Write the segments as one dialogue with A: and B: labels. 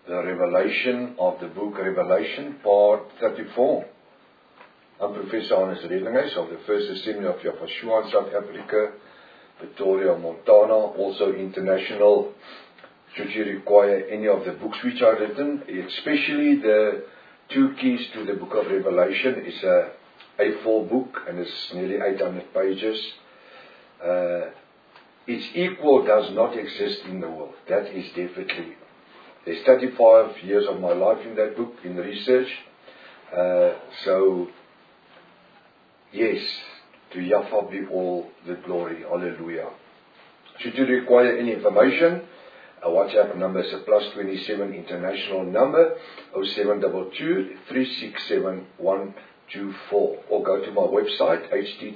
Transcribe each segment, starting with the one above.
A: the revelation of the book Revelation, part 34. I'm Professor Hannes Redinghuis of the First Assembly of Yafashua in South Africa, Pretoria, Montana, also international. Should you require any of the books which are written, especially the 2 keys to the book of Revelation, is a A4 book and it's nearly 800 pages. Its equal does not exist in the world. That is definitely. There's 35 years of my life in that book, in research. So, yes, to Yahweh be all the glory. Hallelujah. Should you require any information, a WhatsApp number is a +27 international number, 0722 367 124. Or go to my website,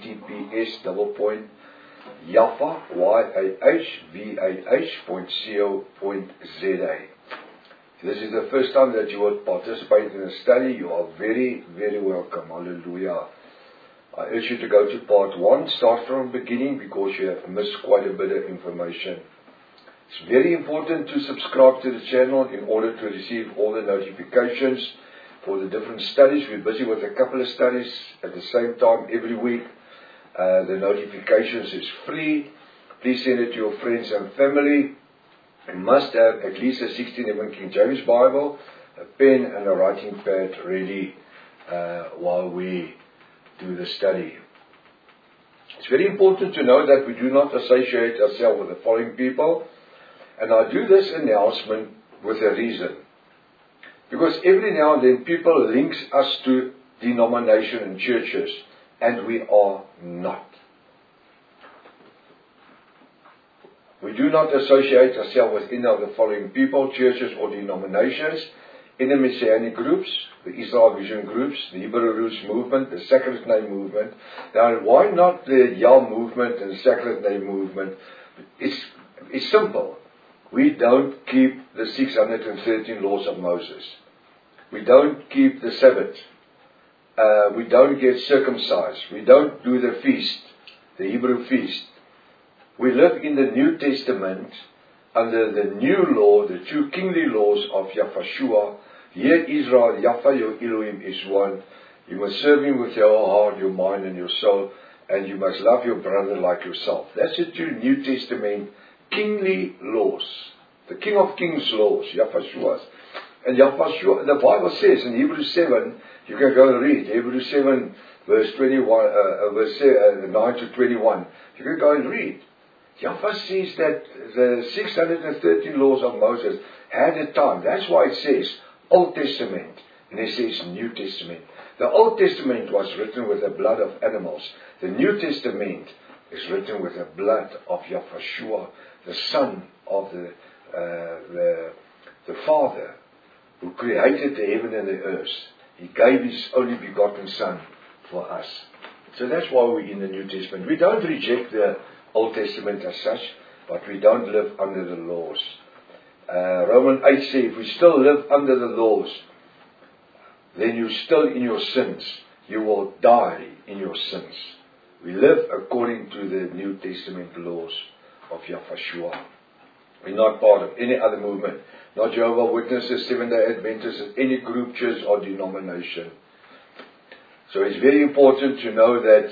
A: https://yahvah.co.za. If this is the first time that you would participate in a study, you are very, very welcome. Hallelujah. I urge you to go to part 1, start from the beginning, because you have missed quite a bit of information. It's very important to subscribe to the channel in order to receive all the notifications for the different studies. We're busy with a couple of studies at the same time every week. The notifications is free. Please send it to your friends and family. You must have at least a 1611 King James Bible, a pen and a writing pad ready while we do the study. It's very important to know that we do not associate ourselves with the following people. And I do this announcement with a reason. Because every now and then people link us to denomination and churches, and we are not. We do not associate ourselves with any of the following people, churches or denominations, in the Messianic groups, the Israel Vision groups, the Hebrew Roots movement, the Sacred Name movement. Now, why not the Yah movement and the Sacred Name movement? It's simple. We don't keep the 613 laws of Moses. We don't keep the Sabbath. We don't get circumcised. We don't do the feast, the Hebrew feast. We live in the New Testament under the new law, the 2 kingly laws of Yahweh. Hear Israel, Yahweh your Elohim is one. You must serve him with your whole heart, your mind and your soul, and you must love your brother like yourself. That's the 2 New Testament kingly laws. The King of Kings laws, Yahweh. And Yahweh, the Bible says in Hebrews 7, you can go and read, Hebrews 7 verse 21, verse 9 to 21. You can go and read. Yahweh says that the 613 laws of Moses had a time. That's why it says Old Testament, and it says New Testament. The Old Testament was written with the blood of animals. The New Testament is written with the blood of Yahweh, the Son of the Father, who created the heaven and the earth. He gave His only begotten Son for us. So that's why we're in the New Testament. We don't reject the Old Testament as such, but we don't live under the laws. Romans 8 says, if we still live under the laws, then you're still in your sins. You will die in your sins. We live according to the New Testament laws of Yahweh. We're not part of any other movement. Not Jehovah's Witnesses, Seventh-day Adventists, any group, church or denomination. So it's very important to know that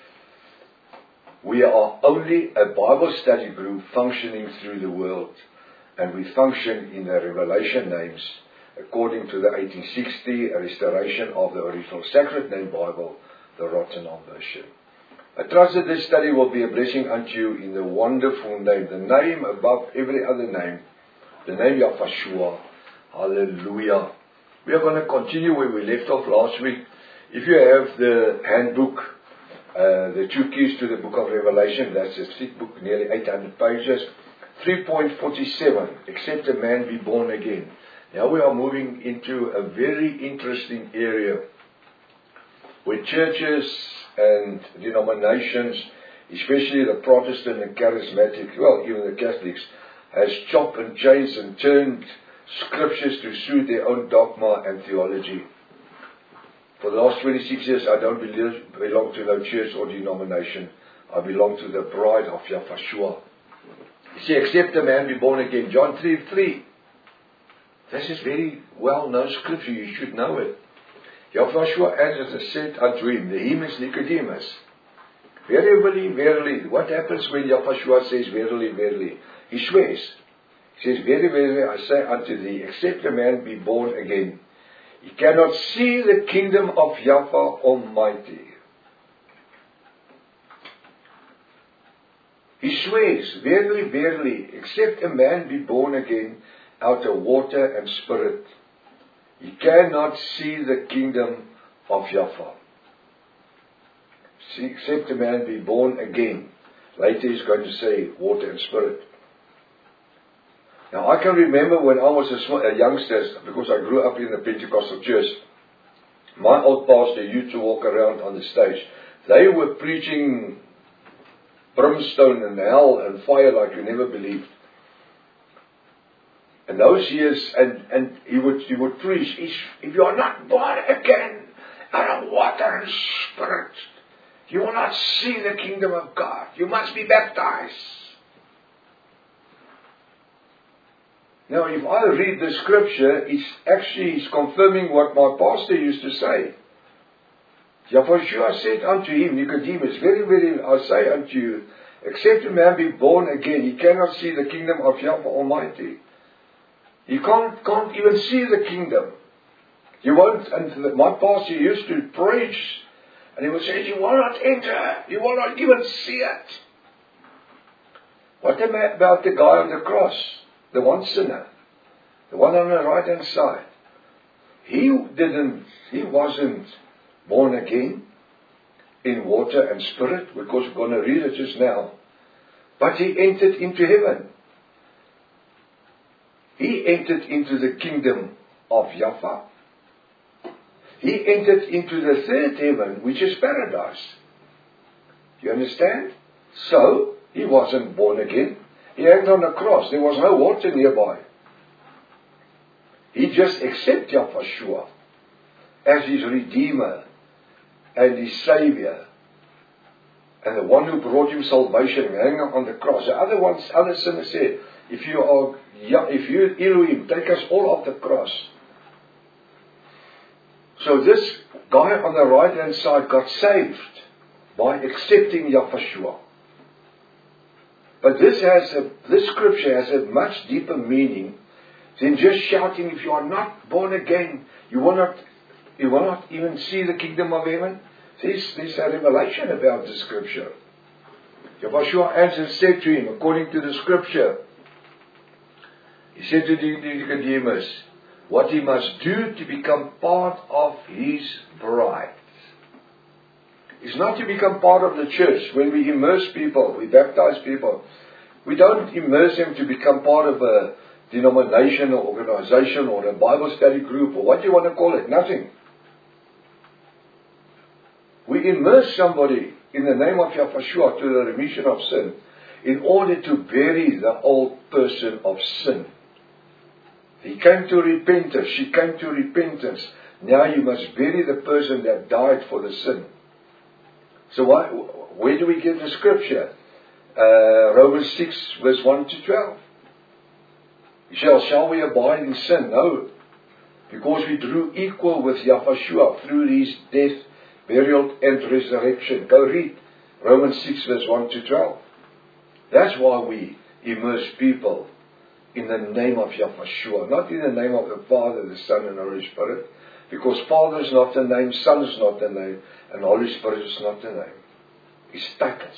A: we are only a Bible study group functioning through the world. And we function in the Revelation names according to the 1860 restoration of the original Sacred Name Bible, the Rotterdam version. I trust that this study will be a blessing unto you in the wonderful name, the name above every other name, the name Yahweh. Hallelujah. We are going to continue where we left off last week. If you have the handbook, the 2 keys to the book of Revelation, that's a thick book, nearly 800 pages. 3.47, except a man be born again. Now we are moving into a very interesting area where churches and denominations, especially the Protestant and Charismatic, well, even the Catholics, has chopped and changed and turned scriptures to suit their own dogma and theology. For the last 26 years, I don't belong to no church or denomination. I belong to the bride of Yahweh. You see, except a man be born again. John 3:3. This is very well-known scripture. You should know it. Yahushua answered and said unto him, the him is Nicodemus. Verily, verily. What happens when Yahushua says, verily, verily? He swears. He says, very, very, I say unto thee, except a man be born again, he cannot see the kingdom of Yahweh Almighty. He swears, verily, verily, except a man be born again out of water and spirit, he cannot see the kingdom of Yahweh. See, except a man be born again. Later he's going to say water and spirit. Now I can remember when I was a youngster, because I grew up in the Pentecostal church, my old pastor used to walk around on the stage. They were preaching brimstone and hell and fire like you never believed. And those years, and he would preach, if you are not born again out of water and spirit, you will not see the kingdom of God. You must be baptized. Now, if I read the scripture, he's confirming what my pastor used to say. Yahushua said unto him, Nicodemus, very, very, I say unto you, except a man be born again, he cannot see the kingdom of Yahweh Almighty. He can't even see the kingdom. You won't, and my pastor used to preach, and he would say, you will not enter, you will not even see it. What about the guy on the cross? The one sinner, the one on the right hand side. He wasn't born again in water and spirit, because we're going to read it just now. But he entered into heaven. He entered into the kingdom of Yahweh. He entered into the third heaven, which is paradise. You understand? So, he wasn't born again. He hung on the cross. There was no water nearby. He just accepted Yahushua as his Redeemer and his Savior, and the one who brought him salvation, hanging on the cross. The other sinners said, if you Elohim, take us all off the cross. So this guy on the right hand side got saved by accepting Yahushua. But this scripture has a much deeper meaning than just shouting, if you are not born again, you will not even see the kingdom of heaven. There's a revelation about the scripture. Yahushua answered and said to him, according to the scripture, he said to Nicodemus, what he must do to become part of his bride. It's not to become part of the church. When we immerse people, we baptize people, we don't immerse them to become part of a denomination or organization or a Bible study group or what you want to call it. Nothing. We immerse somebody in the name of Yahushua to the remission of sin in order to bury the old person of sin. He came to repentance. She came to repentance. Now you must bury the person that died for the sin. So where do we get the scripture? Romans 6 verse 1 to 12. Shall we abide in sin? No. Because we drew equal with Yahushua through his death, burial and resurrection. Go read Romans 6 verse 1 to 12. That's why we immerse people in the name of Yahushua, not in the name of the Father, the Son and the Holy Spirit. Because Father is not the name, Son is not the name, and Holy Spirit is not the name. It's titles.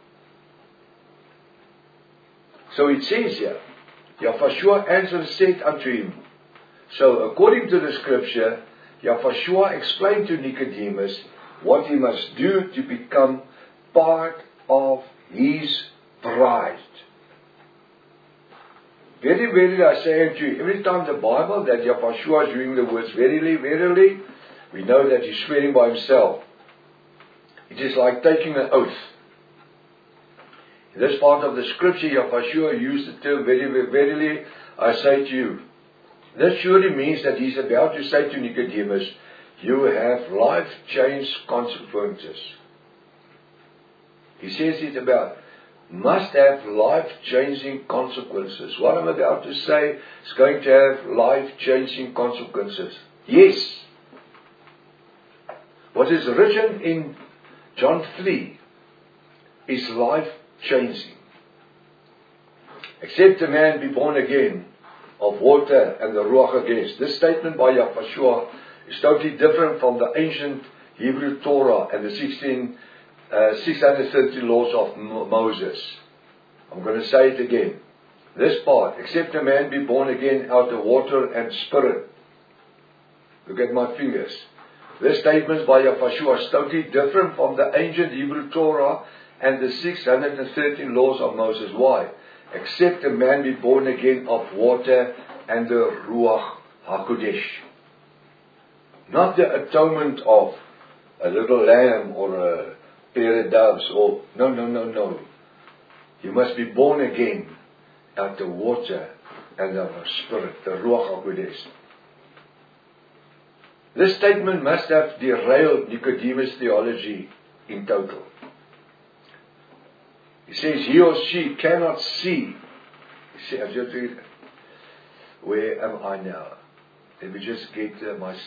A: So it says here, Yahushua answered and said unto him. So according to the scripture, Yahushua explained to Nicodemus what he must do to become part of his bride. Very, verily, I say unto you, every time the Bible that Yahushua is using the words verily, verily, we know that he's swearing by himself. It is like taking an oath. In this part of the scripture, Yahushua used the term verily, verily, I say to you. This surely means that he's about to say to Nicodemus, you have life-change consequences. He says it about must have life-changing consequences. What I'm about to say is going to have life-changing consequences. Yes. What is written in John 3 is life-changing. Except a man be born again of water and the Ruach HaKodesh. This statement by Yahweh is totally different from the ancient Hebrew Torah and the 630 laws of Moses. I'm going to say it again. This part, except a man be born again out of water and spirit. Look at my fingers. This statement by Yahweh is totally different from the ancient Hebrew Torah and the 613 laws of Moses. Why? Except a man be born again of water and the Ruach HaKodesh. Not the atonement of a little lamb or a pair of doves or no. You must be born again out the water and of the Spirit, the Ruach HaKodesh. This statement must have derailed Nicodemus' theology in total. He says he or she cannot see. Where am I now? Let me just get let me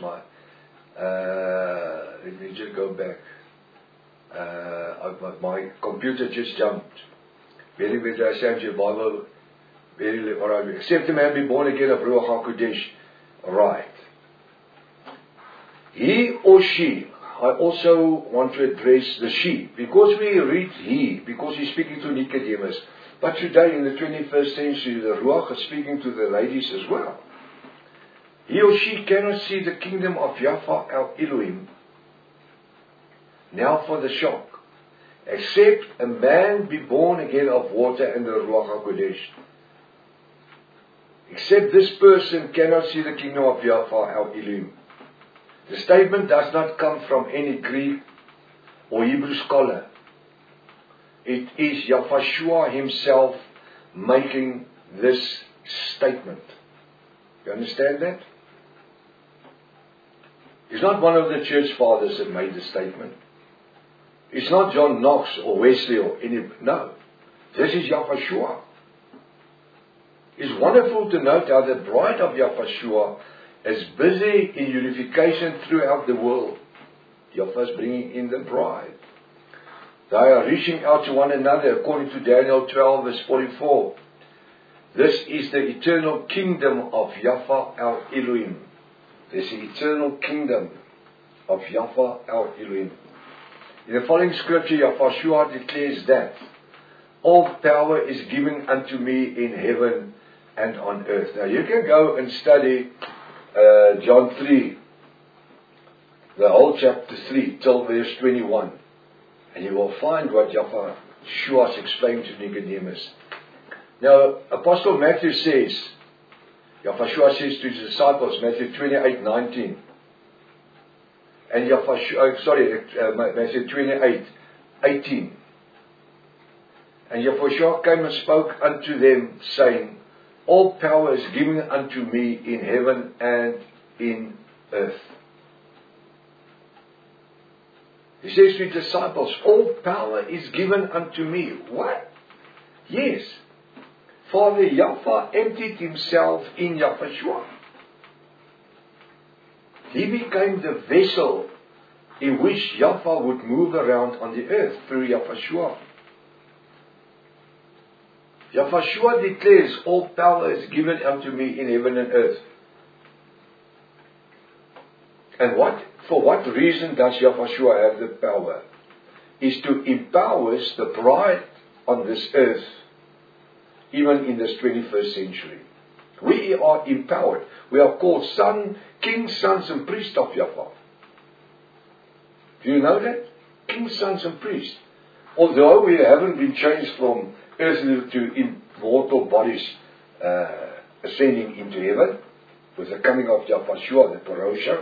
A: just go back. My computer just jumped. Very good, I said your Bible. Alright. Except a man be born again of Ruach HaKodesh. Right. He or she. I also want to address the she. Because we read he, because he's speaking to Nicodemus. But today in the 21st century, the Ruach is speaking to the ladies as well. He or she cannot see the kingdom of Yahweh our Elohim. Now for the shock. Except a man be born again of water and the Ruach HaKodesh. Except this person cannot see the kingdom of Yahweh our Elohim. The statement does not come from any Greek or Hebrew scholar. It is Yahweh himself making this statement. You understand that? It's not one of the church fathers that made the statement. It's not John Knox or Wesley or any. No. This is Yahweh. It's wonderful to note how the bride of Yahweh is busy in unification throughout the world. Yahweh is bringing in the bride. They are reaching out to one another according to Daniel 12 verse 44. This is the eternal kingdom of Yahweh our Elohim. This is the eternal kingdom of Yahweh our Elohim. In the following scripture, Yahweh declares that all power is given unto me in heaven and on earth. Now you can go and study John 3, the whole chapter 3 till verse 21. And you will find what Yahweh explained to Nicodemus. Now, Apostle Matthew says, Yahweh says to his disciples, Matthew 28:19. And Matthew 28:18. And Yahweh came and spoke unto them, saying, all power is given unto me in heaven and in earth. He says to his disciples, all power is given unto me. What? Yes. Father Yahweh emptied himself in Yahweh. He became the vessel in which Yahweh would move around on the earth through Yahweh. Yahweh declares, all power is given unto me in heaven and earth. And for what reason does Yahweh have the power? Is to empower the bride on this earth, even in this 21st century. We are empowered. We are called kings, sons, and priests of Yahweh. Do you know that? Kings, sons, and priests. Although we haven't been changed from earthly to immortal bodies ascending into heaven with the coming of Yahweh, the Parosha.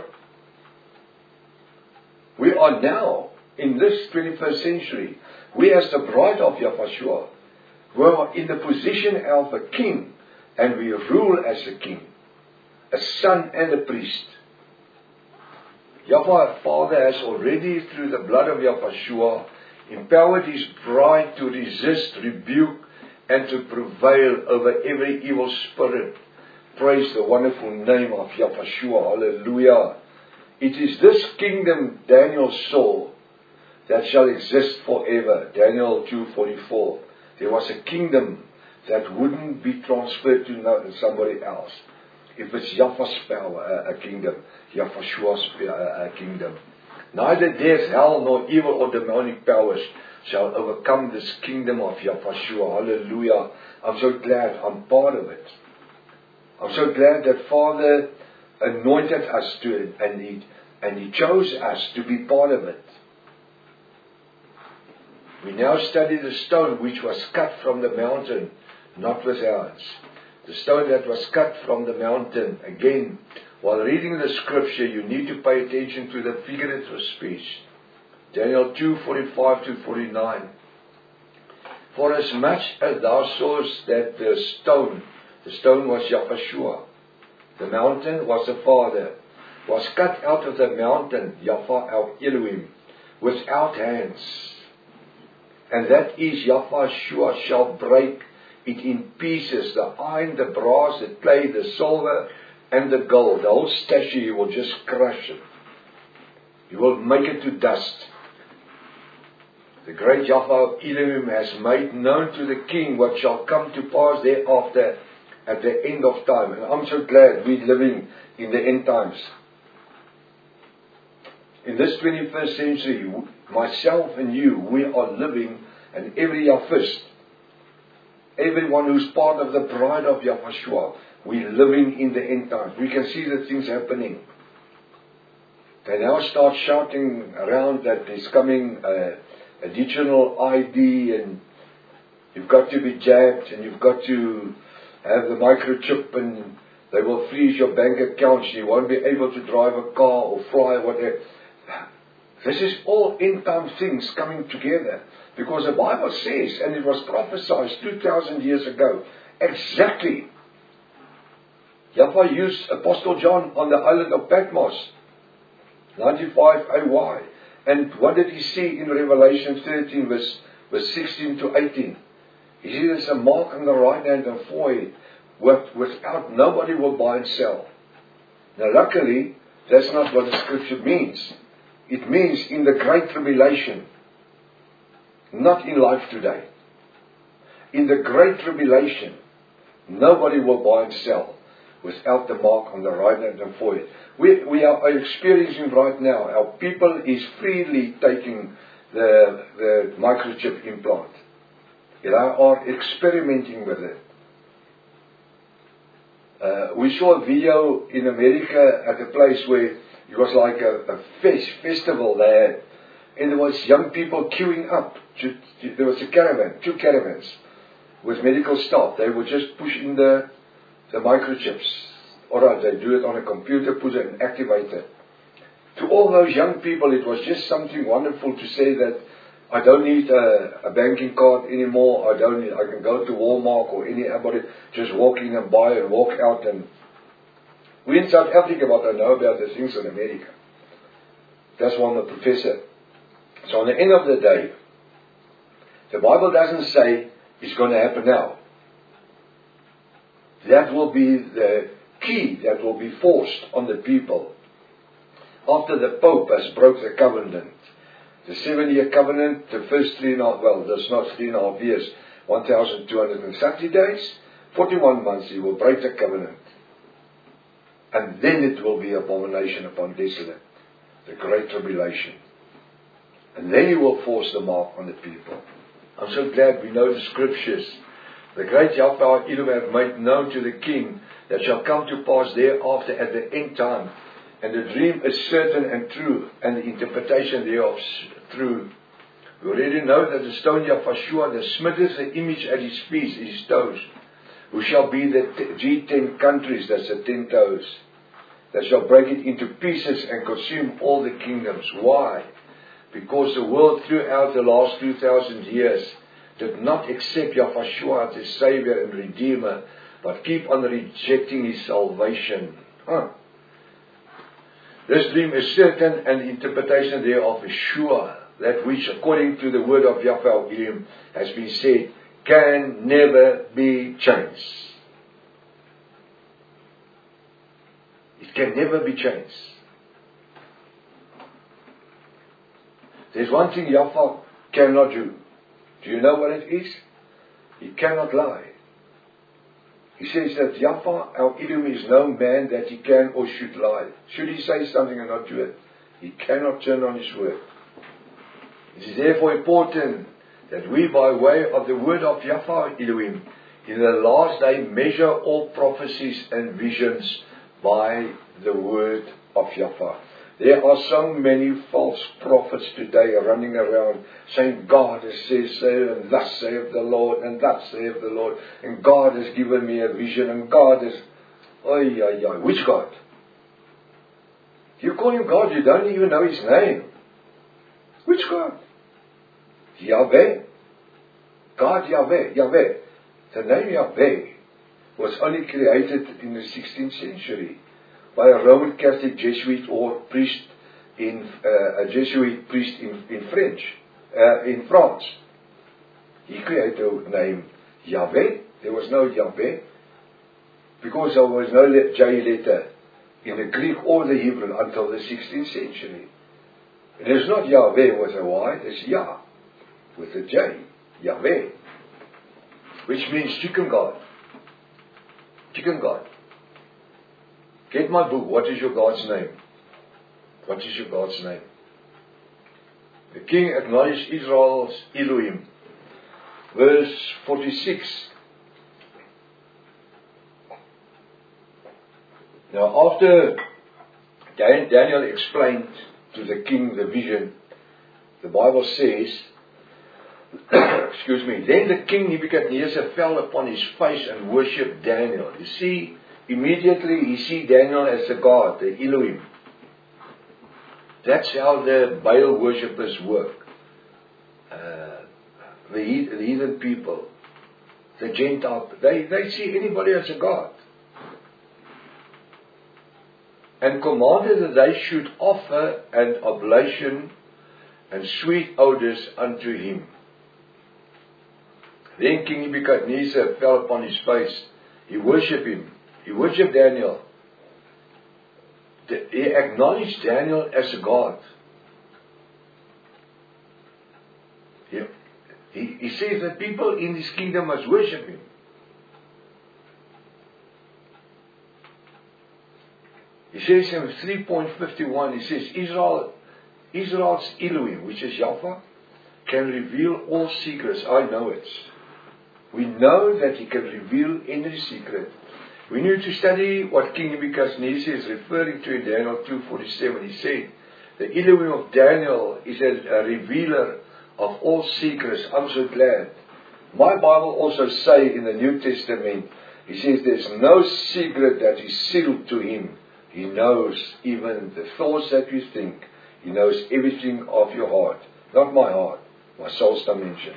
A: We are now, in this 21st century, we as the bride of Yahweh, we are in the position of a king, and we rule as a king, a son and a priest. Yahweh Father has already, through the blood of Yahweh, empowered His bride to resist, rebuke, and to prevail over every evil spirit. Praise the wonderful name of Yahshua. Hallelujah. It is this kingdom Daniel saw that shall exist forever. Daniel 2:44. There was a kingdom that wouldn't be transferred to somebody else. If it's Yahweh's power, a kingdom, Yahshua's kingdom. Neither death, hell, nor evil or demonic powers shall overcome this kingdom of Yahshua. Hallelujah. I'm so glad I'm part of it. I'm so glad that Father anointed us to it, and He chose us to be part of it. We now study the stone which was cut from the mountain, not with hands. The stone that was cut from the mountain. Again, while reading the scripture, you need to pay attention to the figurative speech. Daniel 2:45-49. For as much as thou sawest that the stone was Yahshua, the mountain was the Father, was cut out of the mountain, Yahweh our Elohim, without hands. And that is Yahshua shall break it in pieces, the iron, the brass, the clay, the silver, and the gold. The whole statue, He will just crush it. He will make it to dust. The great Yahweh Elohim has made known to the king what shall come to pass thereafter at the end of time. And I'm so glad we're living in the end times. In this 21st century, myself and you, we are living, and every Yahwist, everyone who's part of the bride of Yahshua, we're living in the end times. We can see the things happening. They now start shouting around that there's coming a digital ID, and you've got to be jabbed, and you've got to have the microchip, and they will freeze your bank accounts, and you won't be able to drive a car or fly, whatever. This is all end-time things coming together. Because the Bible says, and it was prophesied 2,000 years ago, exactly. Yahweh used Apostle John on the island of Patmos, 95 AY. And what did he see in Revelation 13, verse 16-18? He said there's a mark on the right hand and forehead, without nobody will buy and sell. Now luckily, that's not what the scripture means. It means in the Great Tribulation, not in life today. In the Great Tribulation, nobody will buy and sell without the mark on the right hand and forehead. We are experiencing right now, our people is freely taking the microchip implant. They are experimenting with it. We saw a video in America at a place where it was like a festival there, and there was young people queuing up. There was a caravan, 2 caravans with medical staff. They would just push in the microchips. Alright, they do it on a computer, put it and activate it. To all those young people, it was just something wonderful to say that I don't need a banking card anymore. I can go to Walmart or anybody, just walk in and buy and walk out. And we in South Africa, but I know about the things in America. That's why I'm a professor. So on the end of the day, the Bible doesn't say it's going to happen now. That will be the key that will be forced on the people after the Pope has broke the covenant. The 7-year covenant, the first 3.5, well, that's not 3.5 years, 1,230 days, 41 months, he will break the covenant. And then it will be abomination upon desolate, the Great Tribulation. And then he will force the mark on the people. I'm so glad we know the scriptures. The great Yahweh Elohim have made known to the king that shall come to pass thereafter at the end time. And the dream is certain and true, and the interpretation thereof true. We already know that the stone Yahshua, the smitteth the image at his feet, his toes, who shall be the G10 countries, that's the 10 toes, that shall break it into pieces and consume all the kingdoms. Why? Because the world throughout the last 2,000 years did not accept Yahshua as his Savior and Redeemer, but keep on rejecting his salvation. This dream is certain, and the interpretation thereof is sure. that which according to the word of Yahweh Elohim has been said, can never be changed. It can never be changed. There's one thing Yahweh cannot do. Do you know what it is? He cannot lie. He says that Yahweh, our Elohim, is no man that he can or should lie. Should he say something and not do it? He cannot turn on his word. It is therefore important that we, by way of the word of Yahweh Elohim, in the last day measure all prophecies and visions by the word of Yahweh. There are so many false prophets today running around saying, God has said so, and thus saith the Lord, and thus saith the Lord, and God has given me a vision, and God has... Which God? You call him God, you don't even know his name. Which God? Yahweh. God Yahweh. Yahweh. The name Yahweh was only created in the 16th century by a Roman Catholic Jesuit or priest in French, in France. He created the name Yahweh. There was no Yahweh because there was no J letter in the Greek or the Hebrew until the 16th century. It is not Yahweh with a Y, it's Yah with a J, Yahweh, which means chicken God. Chicken God. Get my book. What is your God's name? What is your God's name? The king acknowledged Israel's Elohim. Verse 46. Now after Daniel explained to the king the vision, the Bible says, excuse me, then the king Nebuchadnezzar fell upon his face and worshipped Daniel. You see, immediately he see Daniel as a god, the Elohim. That's how the Baal worshippers work. The heathen people, the Gentile, they see anybody as a god. And commanded that they should offer an oblation and sweet odors unto him. Then King Nebuchadnezzar fell upon his face. He worshipped him. He worshipped Daniel. He acknowledged Daniel as a god. He says that people in his kingdom must worship him. He says in 3.51, he says, Israel's Elohim, which is Yahweh, can reveal all secrets. I know it. We know that he can reveal any secret. We need to study what King Nebuchadnezzar is referring to in Daniel 2:47. He said, the Elohim of Daniel is a revealer of all secrets. I'm so glad. My Bible also say in the New Testament, he says there's no secret that is sealed to him. He knows even the thoughts that you think. He knows everything of your heart. Not my heart, my soul's dimension.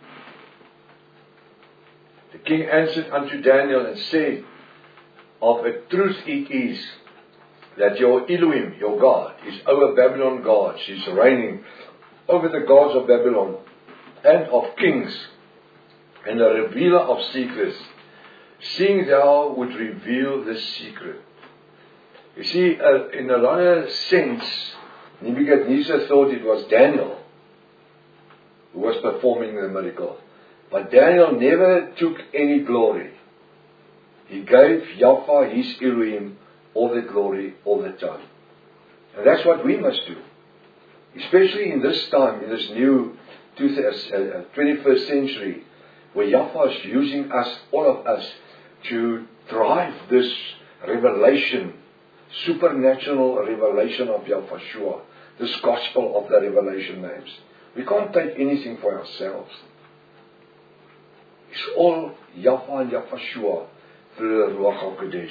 A: The king answered unto Daniel and said, of a truth it is that your Elohim, your God, is over Babylon gods. He's reigning over the gods of Babylon and of kings and a revealer of secrets, seeing thou would reveal the secret. You see, in another sense, Nebuchadnezzar thought it was Daniel who was performing the miracle. But Daniel never took any glory. He gave Yahweh, his Elohim, all the glory, all the time. And that's what we must do. Especially in this time, in this new 21st century, where Yahweh is using us, all of us, to drive this revelation, supernatural revelation of Yahushua, this gospel of the revelation names. We can't take anything for ourselves. It's all Yahweh and Yahushua through the Ruach HaKodesh.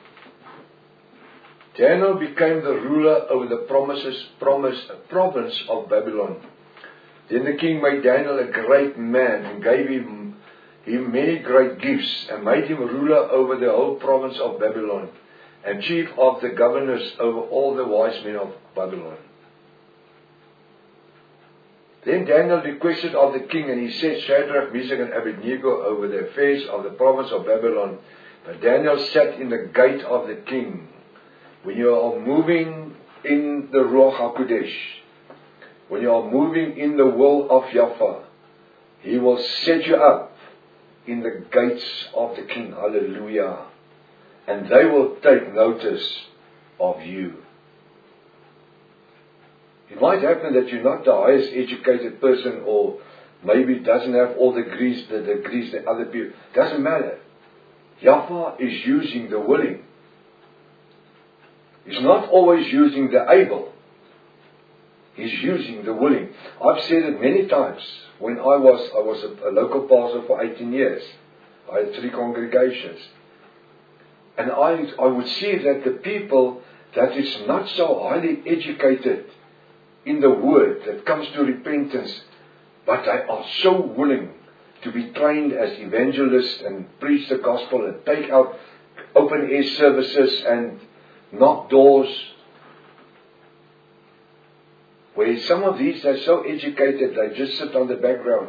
A: Daniel became the ruler over the province of Babylon. Then the king made Daniel a great man and gave him many great gifts and made him ruler over the whole province of Babylon and chief of the governors over all the wise men of Babylon. Then Daniel requested of the king, and he set Shadrach, Meshach, and Abednego over the affairs of the province of Babylon. But Daniel sat in the gate of the king. When you are moving in the Ruach HaKodesh, when you are moving in the will of Yahweh, He will set you up in the gates of the king. Hallelujah. And they will take notice of you. It might happen that you're not the highest educated person, or maybe doesn't have all the degrees that other people. Doesn't matter. Yahweh is using the willing. He's not always using the able. He's using the willing. I've said it many times. When I was a local pastor for 18 years. I had 3 congregations. And I would see that the people that is not so highly educated in the word, that comes to repentance, but they are so willing to be trained as evangelists and preach the gospel and take out open air services and knock doors. Where some of these are so educated, they just sit on the background.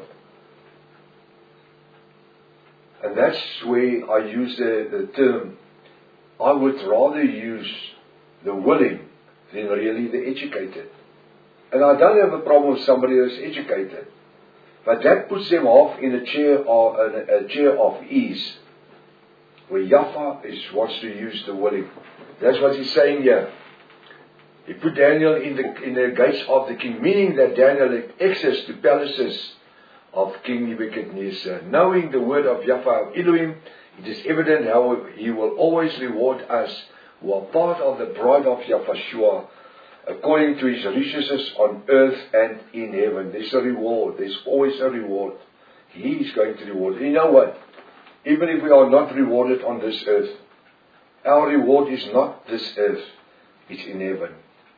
A: And that's where I use the term, I would rather use the willing than really the educated. And I don't have a problem with somebody who's educated. But that puts them off in a chair of ease. Where Yahweh wants to use the willing. That's what he's saying here. He put Daniel in the gates of the king, meaning that Daniel had access to palaces of King Nebuchadnezzar. Knowing the word of Yahweh Elohim, it is evident how He will always reward us who are part of the bride of Yahushua, according to His riches on earth and in heaven. There's a reward. There's always a reward. He is going to reward. You know what? Even if we are not rewarded on this earth, our reward is not this earth. It's in heaven.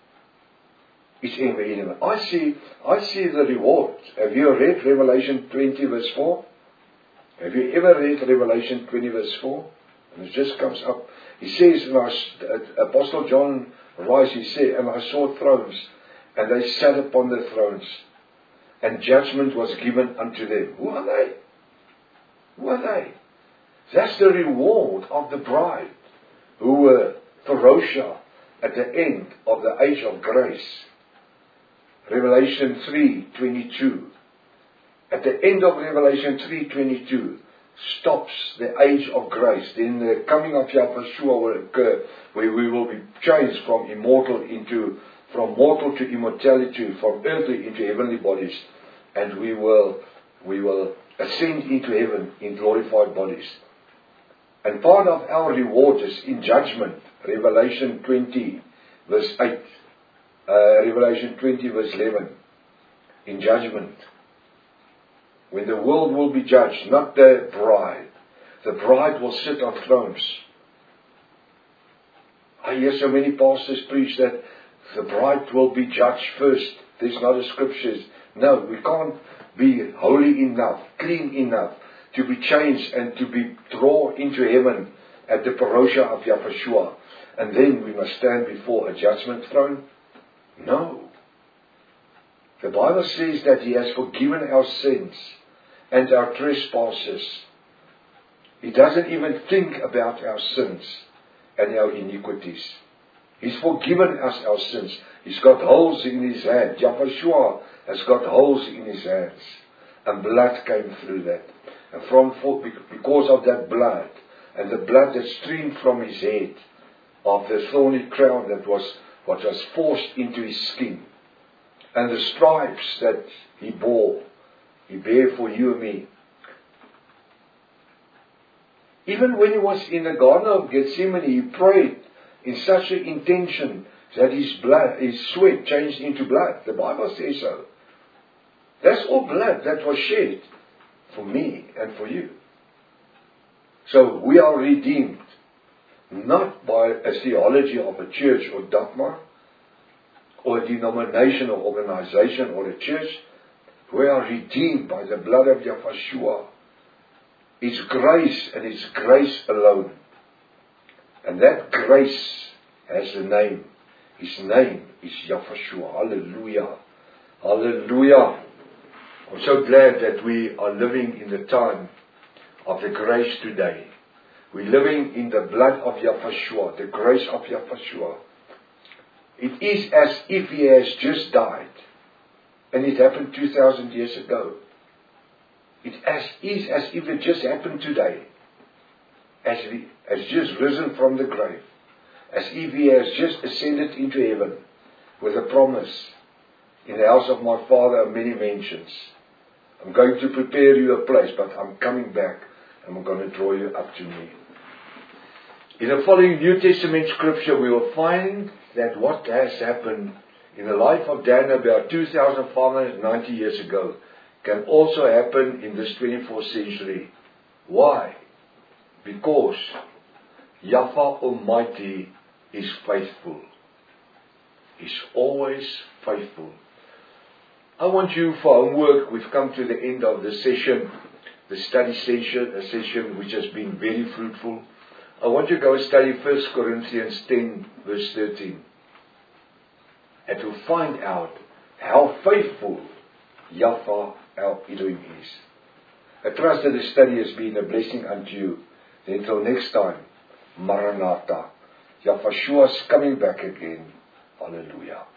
A: It's in heaven. I see the reward. Have you read Revelation 20 verse 4? Have you ever read Revelation 20 verse 4? And it just comes up. He says, Apostle John writes, he said, and I saw thrones, and they sat upon the thrones, and judgment was given unto them. Who are they? Who are they? That's the reward of the bride, who were Ferocious at the end of the age of grace. Revelation 3:22. At the end of Revelation 3:22 stops the age of grace. Then the coming of Yahushua will occur, where we will be changed from mortal to immortality, from earthly into heavenly bodies, and we will ascend into heaven in glorified bodies. And part of our reward is in judgment. Revelation 20 verse 8. Revelation 20 verse 11. In judgment. When the world will be judged, not the bride. The bride will sit on thrones. I hear so many pastors preach that the bride will be judged first. There's not a scriptures. No, we can't be holy enough, clean enough to be changed and to be drawn into heaven at the parousia of Yahushua. And then we must stand before a judgment throne. No. The Bible says that He has forgiven our sins and our trespasses. He doesn't even think about our sins and our iniquities. He's forgiven us our sins. He's got holes in His hand. Yahushua has got holes in His hands. And blood came through that. And because of that blood, and the blood that streamed from His head, of the thorny crown that was what was forced into His skin, and the stripes that He bore for you and me. Even when He was in the Garden of Gethsemane, He prayed in such an intention that His sweat changed into blood. The Bible says so. That's all blood that was shed for me and for you. So we are redeemed, not by a theology of a church or dogma, or a denomination or organization or a church. We are redeemed by the blood of Yahushua. It's grace, and it's grace alone. And that grace has a name. His name is Yahushua. Hallelujah. Hallelujah. I'm so glad that we are living in the time of the grace today. We're living in the blood of Yahshua, the grace of Yahshua. It is as if He has just died, and it happened 2,000 years ago. It is as if it just happened today, as He has just risen from the grave, as if He has just ascended into heaven with a promise, in the house of my Father are many mansions. I'm going to prepare you a place, but I'm coming back and I'm going to draw you up to me. In the following New Testament scripture, we will find that what has happened in the life of Daniel about 2,590 years ago can also happen in this 24th century. Why? Because Yahweh Almighty is faithful. He's always faithful. I want you, for homework, we've come to the end of the session, the study session, a session which has been very fruitful. I want you to go study 1 Corinthians 10, verse 13. And to find out how faithful Yahweh our Elohim is. I trust that the study has been a blessing unto you. Until next time, Maranatha. Yahshua is coming back again. Hallelujah.